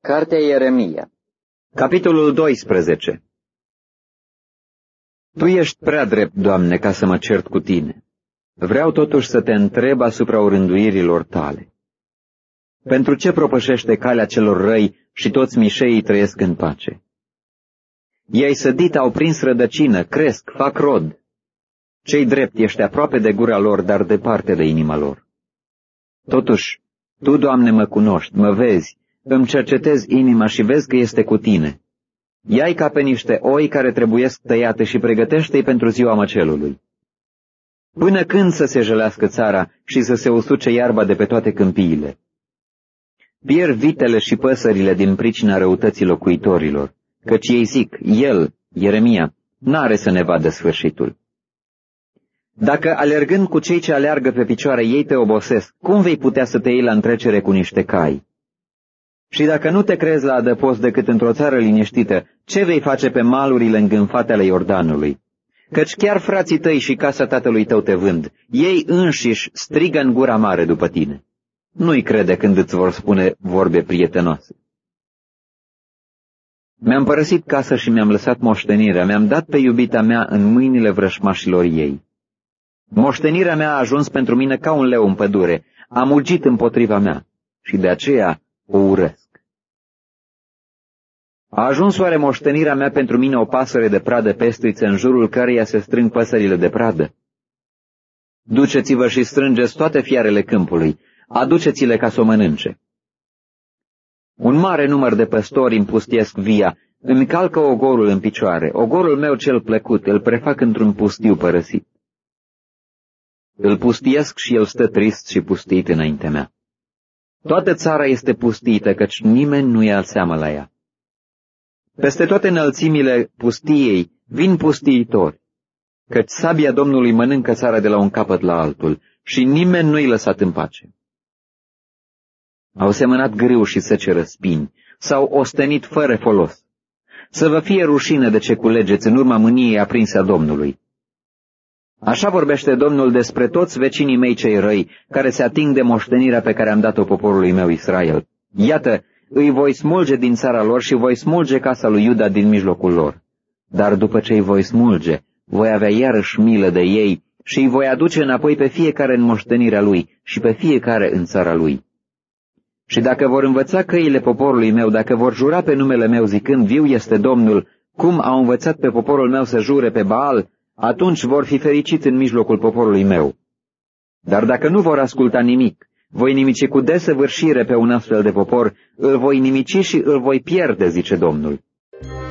Cartea Ieremia, Capitolul 12. Tu ești prea drept, Doamne, ca să mă cert cu tine. Vreau totuși să te întreb asupra orânduirilor tale. Pentru ce propășește calea celor răi și toți mișeii trăiesc în pace? Ei sădit au prins rădăcină, cresc, fac rod. Cei drept ești aproape de gura lor, dar departe de inima lor. Totuși, Tu, Doamne, mă cunoști, mă vezi, îmi cercetezi inima și vezi că este cu tine. Ia-i ca pe niște oi care trebuiesc tăiate și pregătește-i pentru ziua măcelului. Până când să se jălească țara și să se usuce iarba de pe toate câmpiile? Pierd vitele și păsările din pricina răutății locuitorilor, căci ei zic, el, Ieremia, n-are să ne vadă sfârșitul. Dacă alergând cu cei ce aleargă pe picioare ei te obosesc, cum vei putea să te iei la întrecere cu niște cai? Și dacă nu te crezi la adăpost decât într-o țară liniștită, ce vei face pe malurile îngânfate ale Iordanului? Căci chiar frații tăi și casa tatălui tău te vând, ei înșiși strigă în gura mare după tine. Nu-i crede când îți vor spune vorbe prietenoase. Mi-am părăsit casa și mi-am lăsat moștenirea, mi-am dat pe iubita mea în mâinile vrășmașilor ei. Moștenirea mea a ajuns pentru mine ca un leu în pădure, a mugit împotriva mea și de aceea o urăsc. A ajuns oare moștenirea mea pentru mine o pasăre de pradă pestriță în jurul căreia se strâng păsările de pradă? Duceți-vă și strângeți toate fiarele câmpului, aduceți-le ca să o mănânce. Un mare număr de păstori împustiesc via, îmi calcă ogorul în picioare, ogorul meu cel plăcut, îl prefac într-un pustiu părăsit. Îl pustiesc și el stă trist și pustit înaintea mea. Toată țara este pustită, căci nimeni nu ia seamă la ea. Peste toate înălțimile pustiei vin pustiitori, căci sabia Domnului mănâncă țara de la un capăt la altul și nimeni nu-i lăsat în pace. Au semănat grâu și seceră spini, s-au ostenit fără folos. Să vă fie rușine de ce culegeți în urma mâniei aprinse a Domnului. Așa vorbește Domnul despre toți vecinii mei cei răi, care se ating de moștenirea pe care am dat-o poporului meu Israel. Iată, îi voi smulge din țara lor și voi smulge casa lui Iuda din mijlocul lor. Dar după ce îi voi smulge, voi avea iarăși milă de ei și îi voi aduce înapoi pe fiecare în moștenirea lui și pe fiecare în țara lui. Și dacă vor învăța căile poporului meu, dacă vor jura pe numele meu zicând, viu este Domnul, cum au învățat pe poporul meu să jure pe Baal, atunci vor fi fericiți în mijlocul poporului meu. Dar dacă nu vor asculta nimic, voi nimici cu desăvârșire pe un astfel de popor, îl voi nimici și îl voi pierde, zice Domnul.